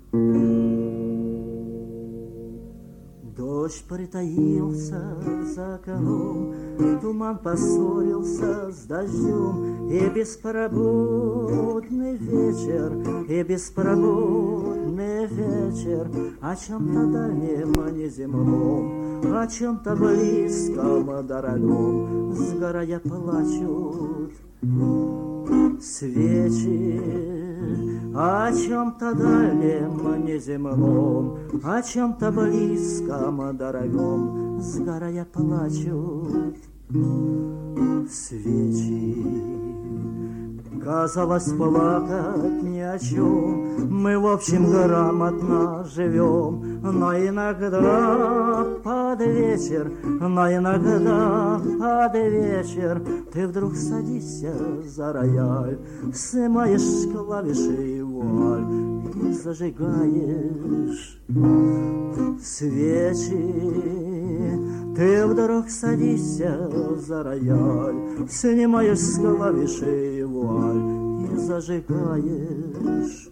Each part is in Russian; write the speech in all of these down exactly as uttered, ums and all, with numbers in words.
Дождь притаился за окном, туман поссорился с дождем, и беспробудный вечер, и беспробудный вечер о чем-то дальнем, неземном, о чем-то близком, дорогом, сгорая плачут свечи. О чем-то дальнем, неземном, о чем-то близком, дорогом, сгорая плачут свечи. Казалось, плакать ни о чем, мы, в общем, грамотно живем, но иногда под вечер, но иногда под вечер ты вдруг садишься за рояль, снимаешь клавиши вуаль и зажигаешь свечи. Ты вдруг садишься за рояль, снимаешь с клавиши вуаль и зажигаешь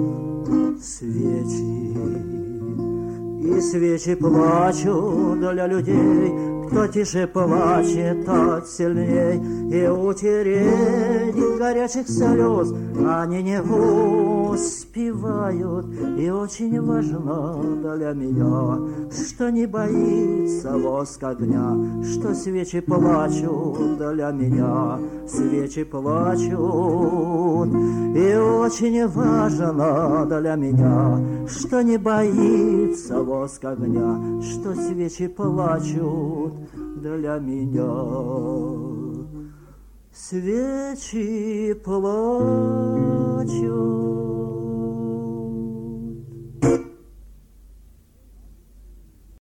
свечи. И свечи плачут для людей, кто тише плачет, тот сильней, и утереть горячих слез они не успевают. И очень важно для меня, что не боится воск огня, что свечи плачут для меня, свечи плачут. И очень важно для меня, что не боится воск огня, что свечи плачут для меня. Свечи плачут.